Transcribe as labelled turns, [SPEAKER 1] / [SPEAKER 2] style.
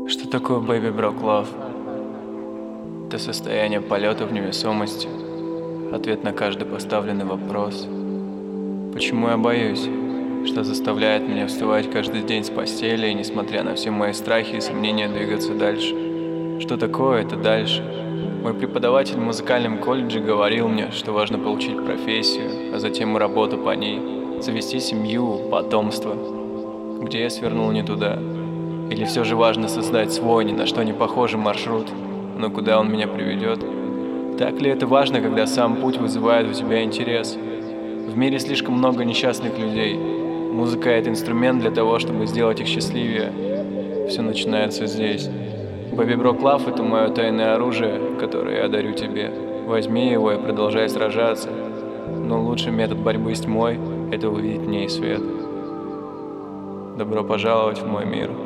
[SPEAKER 1] Что такое Baby Broke Love? Это состояние полета в невесомости, ответ на каждый поставленный вопрос. Почему я боюсь? Что заставляет меня вставать каждый день с постели и, несмотря на все мои страхи и сомнения, двигаться дальше? Что такое это дальше? Мой преподаватель в музыкальном колледже говорил мне, что важно получить профессию, а затем и работу по ней, завести семью, потомство. Где я свернул не туда? Или все же важно создать свой, ни на что не похожий маршрут, но куда он меня приведет? Так ли это важно, когда сам путь вызывает у тебя интерес? В мире слишком много несчастных людей. Музыка — это инструмент для того, чтобы сделать их счастливее. Все начинается здесь. Baby Broke Love — это мое тайное оружие, которое я дарю тебе. Возьми его и продолжай сражаться. Но лучший метод борьбы с тьмой — это увидеть в ней свет. Добро пожаловать в мой мир.